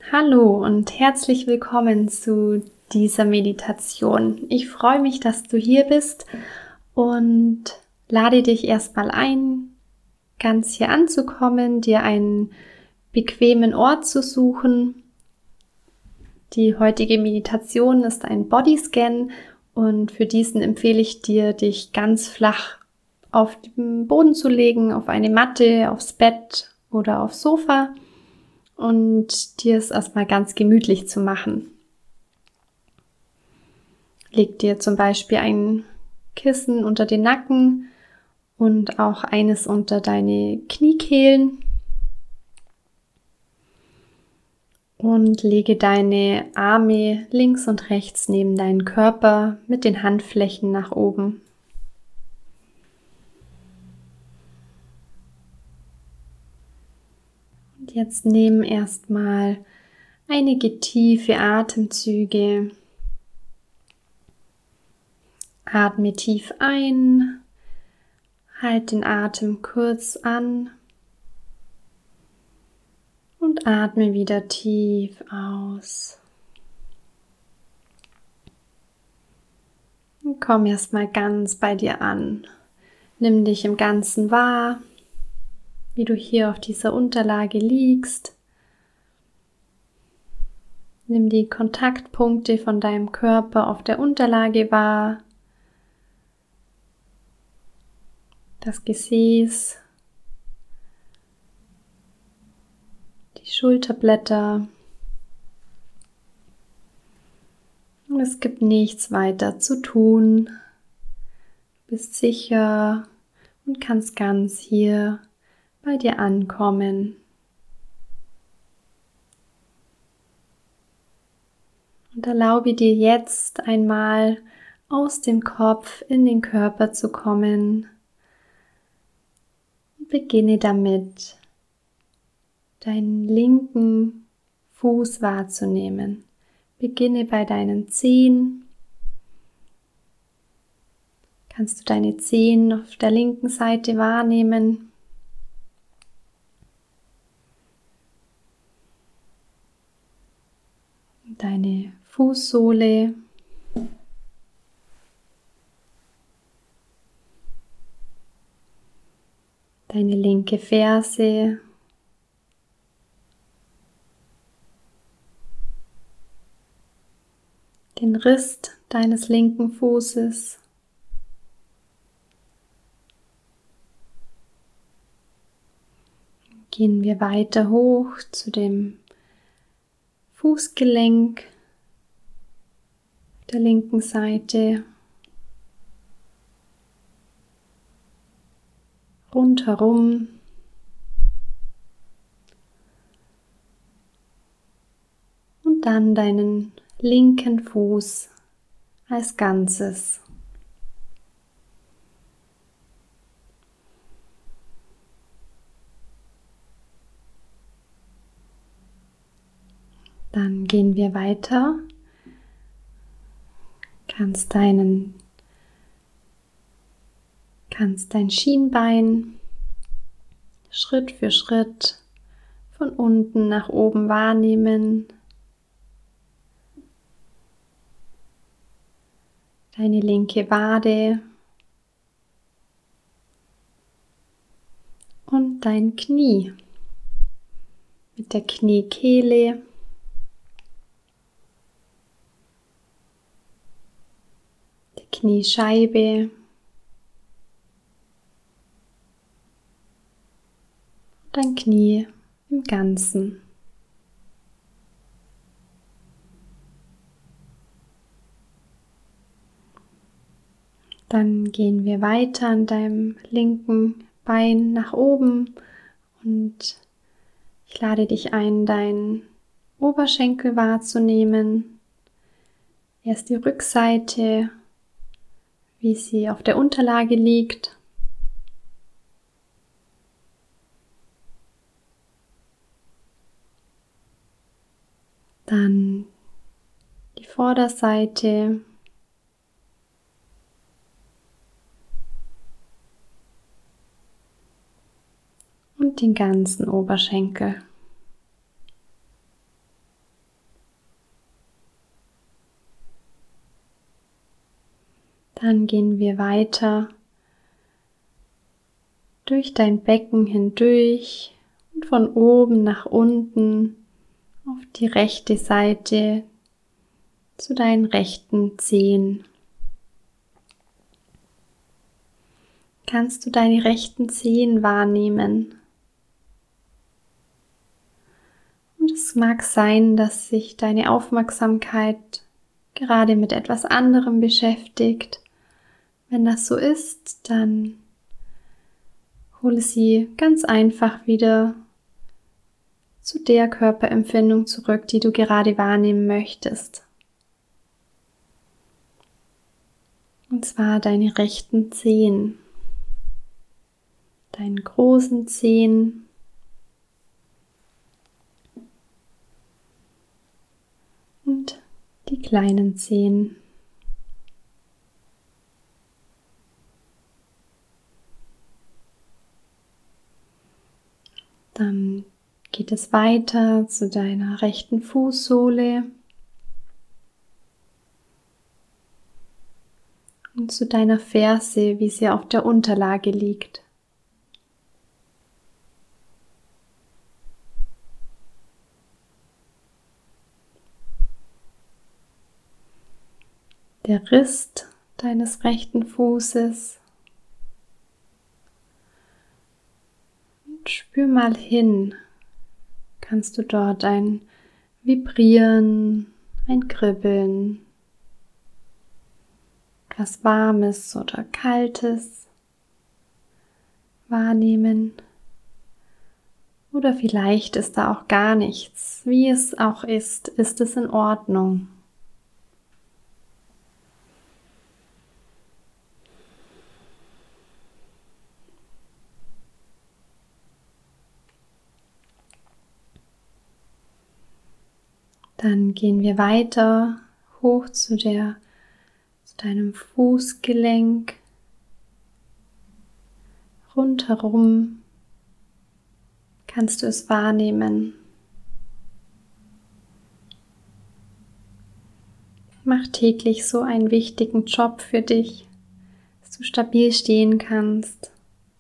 Hallo und herzlich willkommen zu dieser Meditation. Ich freue mich, dass du hier bist und lade dich erstmal ein, ganz hier anzukommen, dir einen bequemen Ort zu suchen. Die heutige Meditation ist ein Bodyscan und für diesen empfehle ich dir, dich ganz flach auf den Boden zu legen, auf eine Matte, aufs Bett oder aufs Sofa und dir es erstmal ganz gemütlich zu machen. Leg dir zum Beispiel ein Kissen unter den Nacken und auch eines unter deine Kniekehlen und lege deine Arme links und rechts neben deinen Körper mit den Handflächen nach oben. Und jetzt nimm erstmal einige tiefe Atemzüge. Atme tief ein, halt den Atem kurz an und atme wieder tief aus. Und komm erstmal ganz bei dir an. Nimm dich im Ganzen wahr, wie du hier auf dieser Unterlage liegst. Nimm die Kontaktpunkte von deinem Körper auf der Unterlage wahr. Das Gesäß, die Schulterblätter. Und es gibt nichts weiter zu tun. Du bist sicher und kannst ganz hier bei dir ankommen. Und erlaube dir jetzt einmal aus dem Kopf in den Körper zu kommen. Und beginne damit, deinen linken Fuß wahrzunehmen. Beginne bei deinen Zehen. Kannst du deine Zehen auf der linken Seite wahrnehmen? Deine Fußsohle. Deine linke Ferse. Den Rist deines linken Fußes. Gehen wir weiter hoch zu dem Fußgelenk der linken Seite. Rundherum. Und dann deinen linken Fuß als Ganzes. Dann gehen wir weiter. Kannst dein Schienbein Schritt für Schritt von unten nach oben wahrnehmen. Deine linke Wade und dein Knie mit der Kniekehle. Der Kniescheibe. Dein Knie im Ganzen. Dann gehen wir weiter an deinem linken Bein nach oben und ich lade dich ein, deinen Oberschenkel wahrzunehmen. Erst die Rückseite, wie sie auf der Unterlage liegt. Dann die Vorderseite. Und den ganzen Oberschenkel. Dann gehen wir weiter durch dein Becken hindurch und von oben nach unten auf die rechte Seite zu deinen rechten Zehen. Kannst du deine rechten Zehen wahrnehmen? Und es mag sein, dass sich deine Aufmerksamkeit gerade mit etwas anderem beschäftigt. Wenn das so ist, dann hole sie ganz einfach wieder zu der Körperempfindung zurück, die du gerade wahrnehmen möchtest. Und zwar deine rechten Zehen, deinen großen Zehen und die kleinen Zehen. Dann geht es weiter zu deiner rechten Fußsohle und zu deiner Ferse, wie sie auf der Unterlage liegt. Der Rist deines rechten Fußes. Und spür mal hin. Kannst du dort ein Vibrieren, ein Kribbeln, etwas Warmes oder Kaltes wahrnehmen? Oder vielleicht ist da auch gar nichts. Wie es auch ist es in Ordnung. Dann gehen wir weiter hoch zu deinem Fußgelenk, rundherum kannst du es wahrnehmen. Mach täglich so einen wichtigen Job für dich, dass du stabil stehen kannst.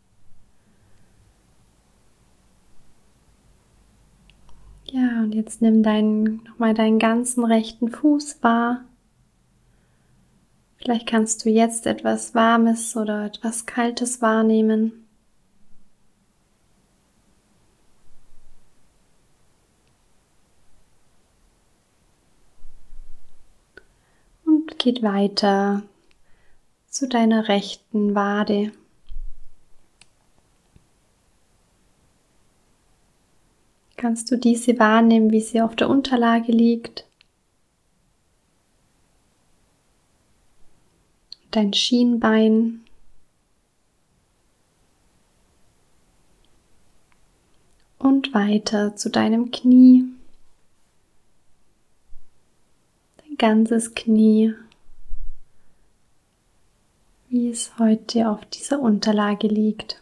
Ja, und jetzt nimm nochmal deinen ganzen rechten Fuß wahr. Vielleicht kannst du jetzt etwas Warmes oder etwas Kaltes wahrnehmen. Und geht weiter zu deiner rechten Wade. Kannst du diese wahrnehmen, wie sie auf der Unterlage liegt? Dein Schienbein. Und weiter zu deinem Knie. Dein ganzes Knie, wie es heute auf dieser Unterlage liegt.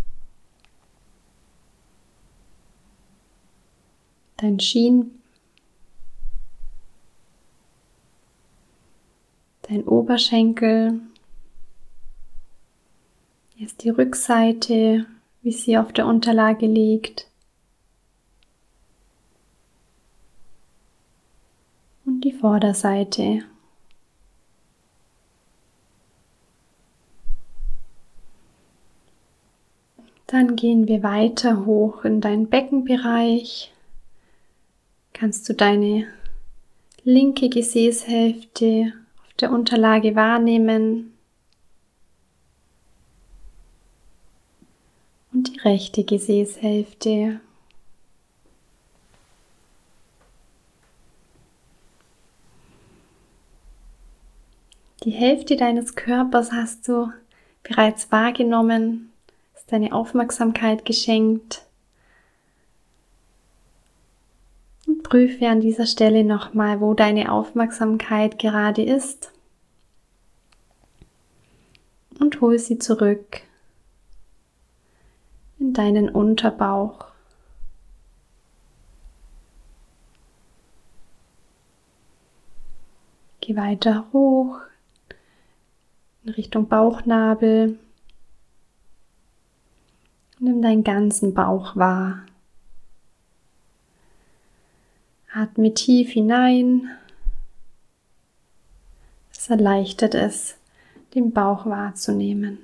Dein dein Oberschenkel, jetzt die Rückseite, wie sie auf der Unterlage liegt. Und die Vorderseite. Dann gehen wir weiter hoch in deinen Beckenbereich. Kannst du deine linke Gesäßhälfte auf der Unterlage wahrnehmen und die rechte Gesäßhälfte. Die Hälfte deines Körpers hast du bereits wahrgenommen, hast deine Aufmerksamkeit geschenkt. Und prüfe an dieser Stelle nochmal, wo deine Aufmerksamkeit gerade ist. Und hol sie zurück in deinen Unterbauch. Geh weiter hoch in Richtung Bauchnabel. Nimm deinen ganzen Bauch wahr. Atme tief hinein. Es erleichtert es, den Bauch wahrzunehmen.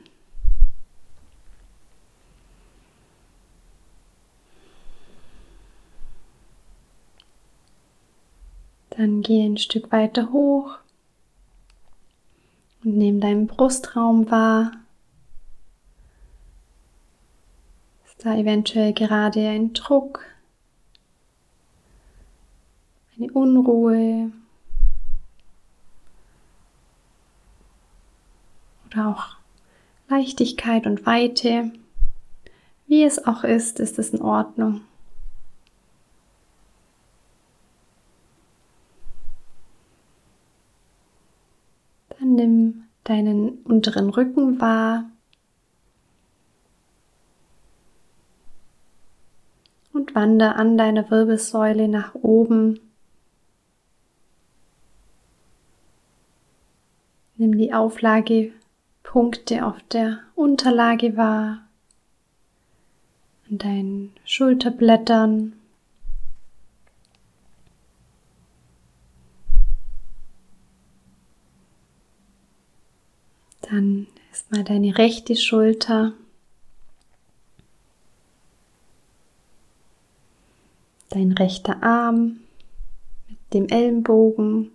Dann geh ein Stück weiter hoch und nimm deinen Brustraum wahr. Ist da eventuell gerade ein Druck, eine Unruhe oder auch Leichtigkeit und Weite? Wie es auch ist, ist es in Ordnung. Dann nimm deinen unteren Rücken wahr und wandere an deiner Wirbelsäule nach oben. Nimm die Auflagepunkte auf der Unterlage wahr, an deinen Schulterblättern. Dann erstmal deine rechte Schulter, dein rechter Arm mit dem Ellenbogen,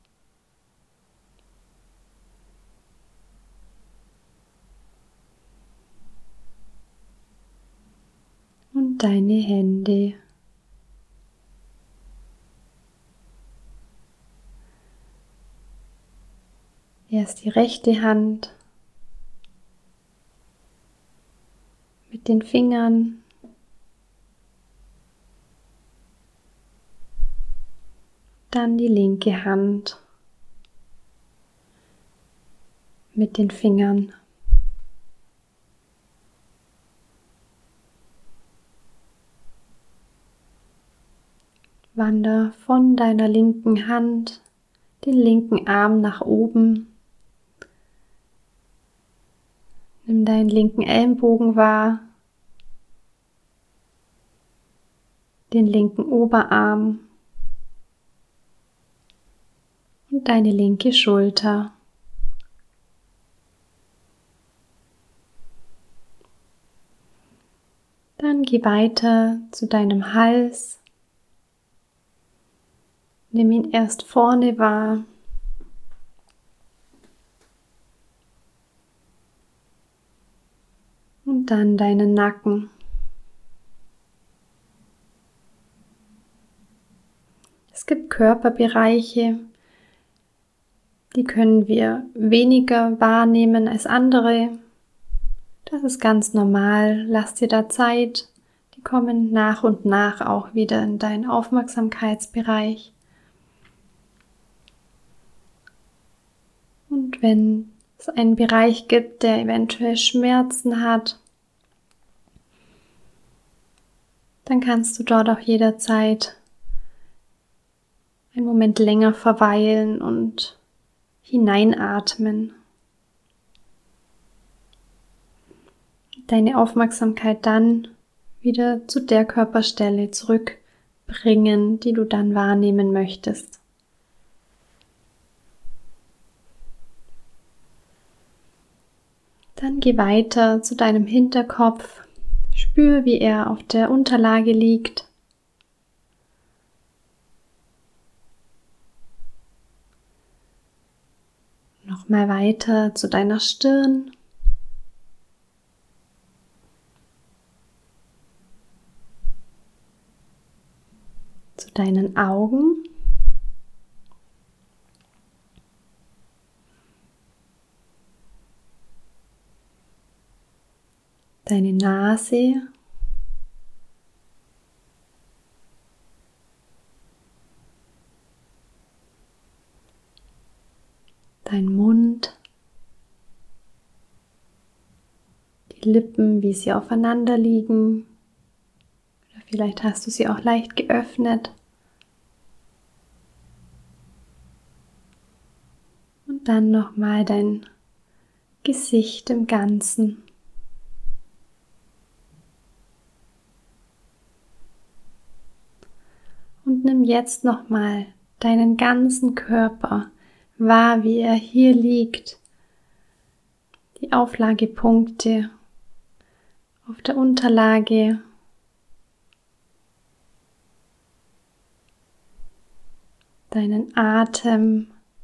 und deine Hände. Erst die rechte Hand mit den Fingern, dann die linke Hand mit den Fingern. Wander von deiner linken Hand den linken Arm nach oben. Nimm deinen linken Ellenbogen wahr, den linken Oberarm und deine linke Schulter. Dann geh weiter zu deinem Hals. Nimm ihn erst vorne wahr. Und dann deinen Nacken. Es gibt Körperbereiche, die können wir weniger wahrnehmen als andere. Das ist ganz normal. Lass dir da Zeit. Die kommen nach und nach auch wieder in deinen Aufmerksamkeitsbereich. Und wenn es einen Bereich gibt, der eventuell Schmerzen hat, dann kannst du dort auch jederzeit einen Moment länger verweilen und hineinatmen. Deine Aufmerksamkeit dann wieder zu der Körperstelle zurückbringen, die du dann wahrnehmen möchtest. Dann geh weiter zu deinem Hinterkopf. Spür, wie er auf der Unterlage liegt. Nochmal weiter zu deiner Stirn. Zu deinen Augen. Deine Nase. Dein Mund. Die Lippen, wie sie aufeinander liegen. Oder vielleicht hast du sie auch leicht geöffnet. Und dann nochmal dein Gesicht im Ganzen. Und nimm jetzt nochmal deinen ganzen Körper wahr, wie er hier liegt. Die Auflagepunkte auf der Unterlage. Deinen Atem.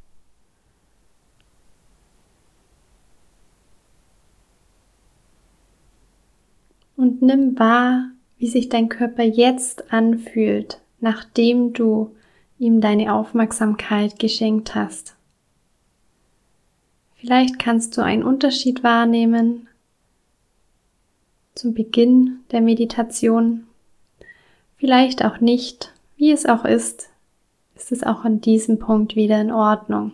Und nimm wahr, wie sich dein Körper jetzt anfühlt, nachdem du ihm deine Aufmerksamkeit geschenkt hast. Vielleicht kannst du einen Unterschied wahrnehmen zum Beginn der Meditation. Vielleicht auch nicht. Wie es auch ist es auch an diesem Punkt wieder in Ordnung.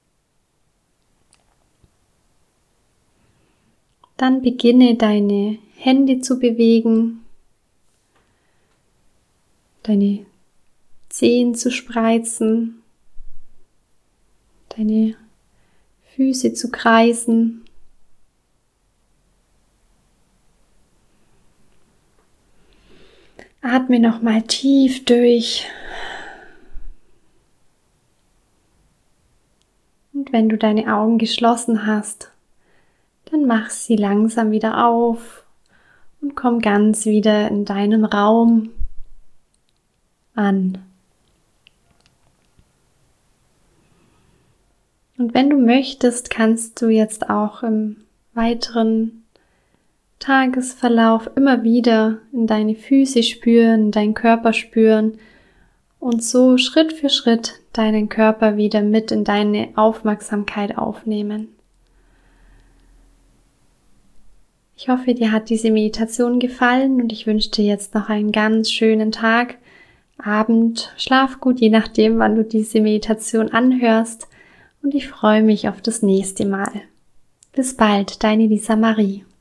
Dann beginne deine Hände zu bewegen, deine Zehen zu spreizen, deine Füße zu kreisen. Atme nochmal tief durch. Und wenn du deine Augen geschlossen hast, dann mach sie langsam wieder auf und komm ganz wieder in deinem Raum an. Und wenn du möchtest, kannst du jetzt auch im weiteren Tagesverlauf immer wieder in deine Füße spüren, in deinen Körper spüren und so Schritt für Schritt deinen Körper wieder mit in deine Aufmerksamkeit aufnehmen. Ich hoffe, dir hat diese Meditation gefallen und ich wünsche dir jetzt noch einen ganz schönen Tag, Abend, schlaf gut, je nachdem, wann du diese Meditation anhörst. Und ich freue mich auf das nächste Mal. Bis bald, deine Lisa Marie.